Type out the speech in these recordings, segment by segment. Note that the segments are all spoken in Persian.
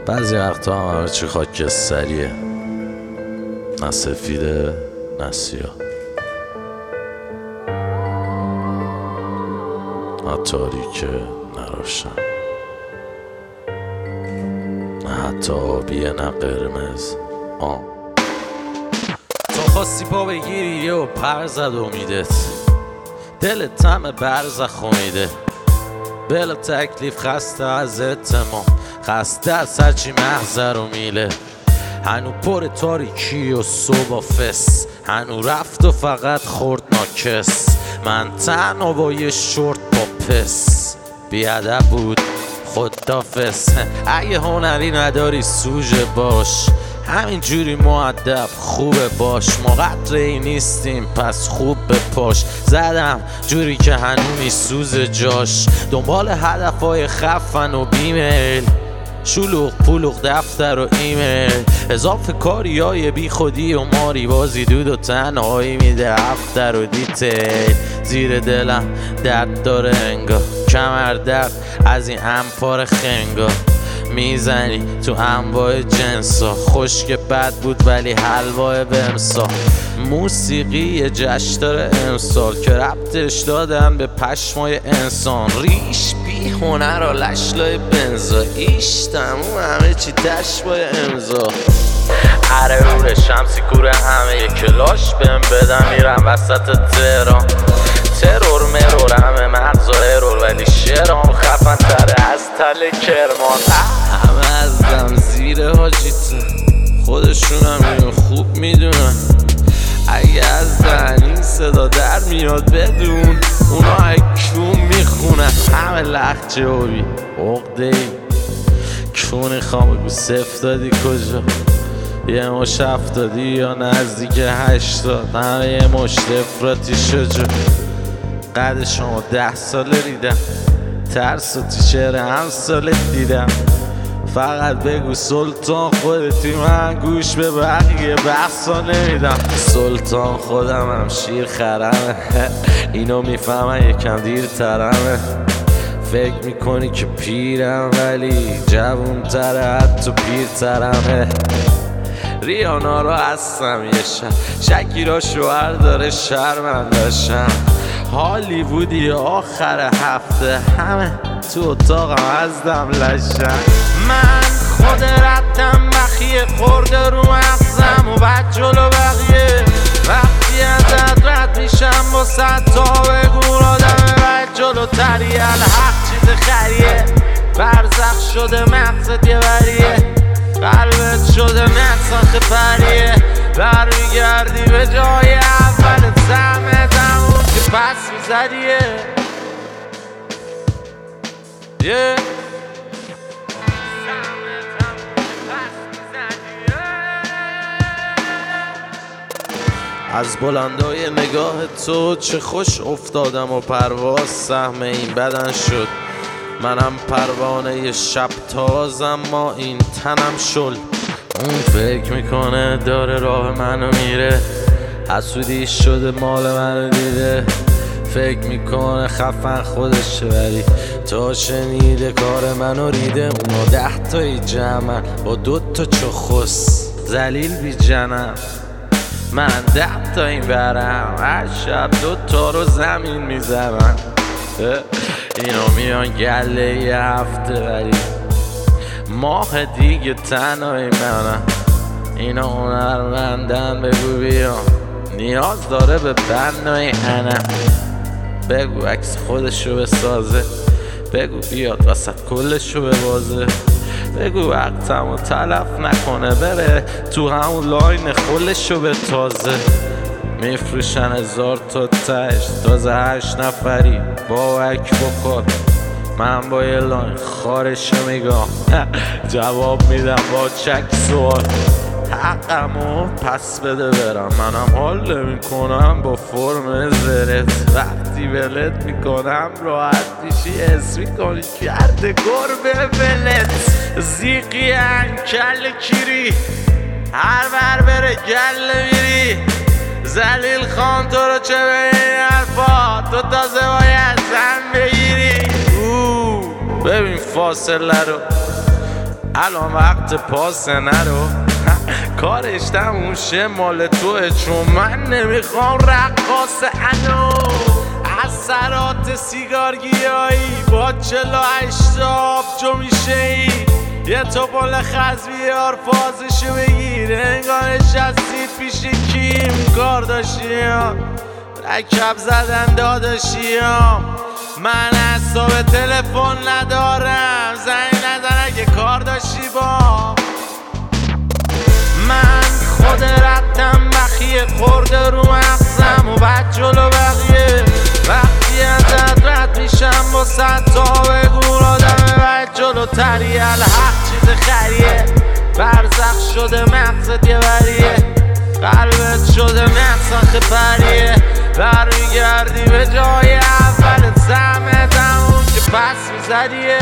بعضی وقتا همه چی خاکستریه، نه سفیده نه سیاه، نه تاریکه نه روشن، نه حتی آبیه نه قرمز. تو خواستی پا بگیری و پر زد امیدت، دلت همه برزخ امیده، بلا تکلیف خسته از اتمام، خسته از هرچی محضر و میله. هنو پر تاریکی و صبح فس، هنو رفت و فقط خورد ناکس. من تنها با یه شورت با پس، بیادب بود خدافز. اگه هنری نداری سوژه باش، همین جوری مؤدب خوبه باش. ما قدری نیستیم پس خوب بپاش، زدم جوری که هنونی سوز جاش. دنبال هدفهای خفن و بیمیل، شلوغ پلوغ دفتر و ایمیل، اضافه کاری های بی خودی و ماری بازی، دود و تنهایی میده افتر و دیتیل. زیر دلم درد داره انگار، کمر درد از این امپار خنگا. میزنی تو انواع جنسا، خشک بد بود ولی حلوای بمسا. موسیقی یه جشن داره امسال که ربطش دادن به پشمای انسان. ریش بی هنر و لشلای بنزا، ایش تموم همه چی تشبای امضا. اره روره شمسی کوره همه کلاش بهم بدم، میرم وسط تهران. ترور مرور همه مغز و ارور، ولی شعرام خفن تره از تل کرمان. همه از دم زیر حاجیتون، خودشونم اینو خوب میدونن. اگه از دهن این صدا در میاد بدون، اونا اکون میخونن. همه لخجه هوی عقده ای کونی خام بگو صفر دادی کجا، یه مش 70 یا نزدیک 80. همه یه مشت افراطی شجا، قد شما 10 ساله ریدم، ترس و تیشر هم ساله دیدم. فقط بگو سلطان خودتی، من گوش به بقیه بحثا نمیدم. سلطان خودم هم شیر خرمه، اینو میفهمن یکم دیرترمه. فکر میکنی که پیرم ولی جوون تره حتی پیرترمه. ریانا رو هستم یه شکیرا شوهر داره شرمندشم. هالیوودی آخر هفته همه تو اتاقم از دم لشن. من خود ردم بخیه خورده رو مغزم و بعد جلو بقیه. وقتی ازت رد میشم با 100 تا بگو آدم بعد جلو تریه. الحق چیز خریه، برزخ شده مغزت یه بریه، قلبت شده نقصاخ پریه. برمیگردی به جای اول زمت، همون که پس میزدیه. از بلندای نگاه تو چه خوش افتادم و پرواز سهم این بدن شد. منم پروانه شب تازم، ما این تنم شل. اون فکر میکنه داره راه منو میره، حسودی شده مال منو دیده. فکر میکنه خفن خودشه ولی تا شنیده کار منو ریده. اونا 10 تایی جمعن با 2 تا چخص ذلیل بی جنم. من 10 تا این برم، هر شب 2 تا رو زمین میزنم. اینا میان گله یه هفته ولی ماه دیگه تنهایی منم. اینا هنرمندن بگو بیان، نیاز داره به بنای انم. بگو عکس خودشو بسازه، بگو بیاد وسط کلشو ببازه. بگو وقتمو تلف نکنه بره تو همون لاین خلشو به تازه. میفروشن 1000 تا تش، تازه 8 نفری با وک بکن. من با یه لاین خارشو میگم، جواب میدم با چک سوال. حقمو پس بده برم، منم حال نمیکنم با فرم زرت. وقتی ولت میکنم راحت میشی، حس میکنی کرده گربه ولت. زیقی انکل کیری، هر بر بره گله میری. زلیل خان تو رو چه به این حرفا، تو تازه باید زن بگیری. ببین فاصله رو الان وقت پاس نرو کارش تموم شه مال توه، چون من نمیخوام رقاص انو اثرات سیگار گیایی با 48 آبجو میشه ای یه توپل خز بیار فازشو بگیر انگار نشستید پیش کیم کارداشیان رکب زدن داداشیام من حساب تلفن ندارم زنگ نزن اگه کار داشتی با من خود ردم بخیه خورده رو مغزم و بعد جلو بقیه وقتی ازت رد میشم با 100 تا بگو آدم بعد جلو تریه الحق چیز خریه برزخ شده مغزت یه بریه قلبت شده مغزخ پریه برمیگردی به جای اولت زمت همون که پس میزدیه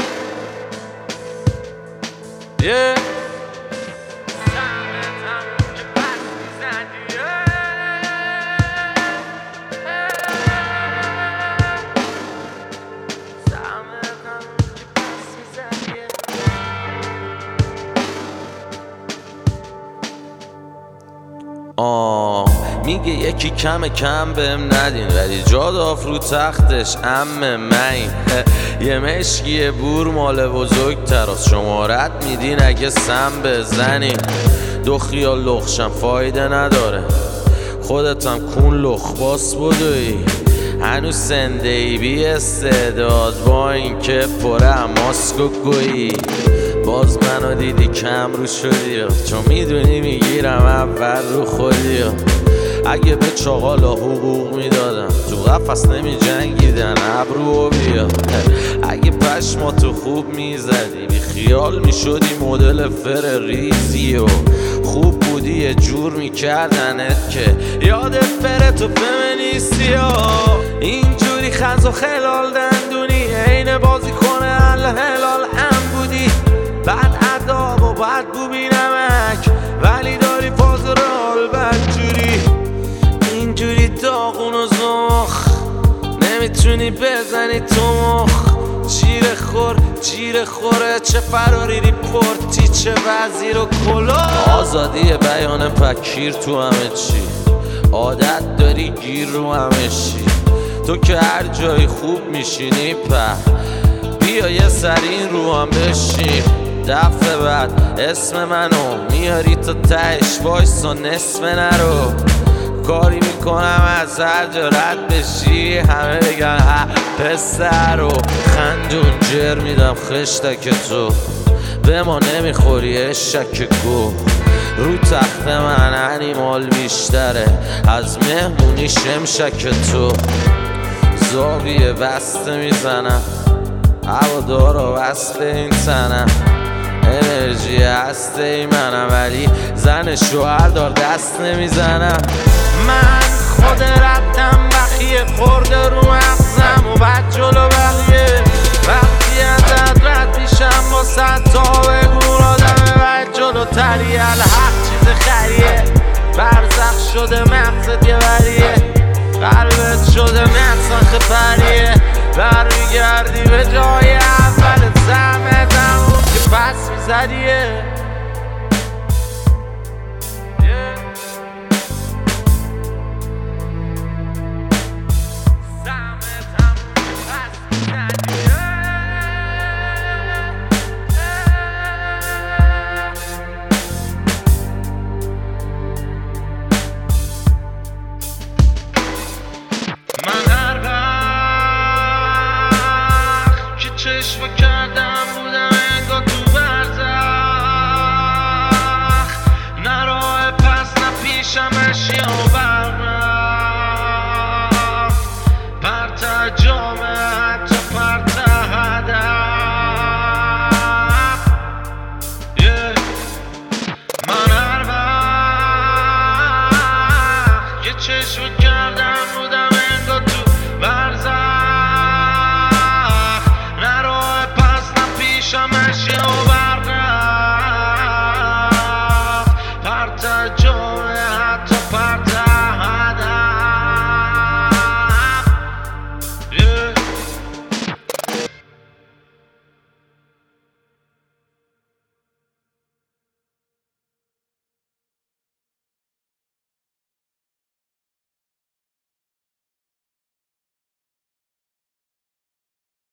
میگه یکی کم بهم ندین ولی جا داف رو تختش امه من یه مشکی بور مال بزرگ تراست شمارت میدین اگه سم بزنین دو خیال لخشم فایده نداره خودتم کون لخ باس بودوی هنوز سنده ای بی استعداد با این که پره ماسک و گویی باز منو دیدی کم رو شدی چون میدونی میگیرم اول رو خودی اگه به چاقالا حقوق میدادم تو قفص نمی جنگیدن ابرو بیا اگه پشماتو خوب میزدی بی خیال میشدی مدل فر ریزی و خوب بودی یه جور میکردنت که یادت فر تو فمینیستی اینجوری خز و خلال دندونی عین بازی کنه هلال هم بودی بعد عذاب و بعد بو بینمک ولی داری فاز رال بدجوری اینجوری داغون و زخ نمیتونی بزنی تو مخ جیر خوره چه فراری ریپورتی چه وزیر و کلا آزادی بیان پکیر تو همه چی عادت داری گیر رو همه چی تو که هر جایی خوب میشینی بیا یه سرین رو هم بشین دفعه بعد اسم منو میاری تا تهش وایسا نصف نرو کاری میکنم از هر جا رد بشی همه بگن ها پسر رو خندون جر میدم خشتک تو به ما نمیخوری اشک گو رو تخت من انیمال بیشتره از مهمونی شمشک تو زاویه بسته میزنم هوادارا وصل این تنم انرژی هسته ای منم ولی زن شوهر دار دست نمیزنم من خود ردم بخیه خورده رو مغزم و بعد جلو بقیه وقتی ازت رد میشم با 100 تا بگو آدم بعد جلو تریه الحق چیز خریه برزخ شده مغزت یه بریه قلبت شده مغزخ پریه برمیگردی به جای اولت زمت همون که پس میزدیه چشم کردم بودم انگار تو برزخ نه راه پس نه پیشم اشیا و برم پرت جامعه حتی پرت هدف من هر وقت که چشم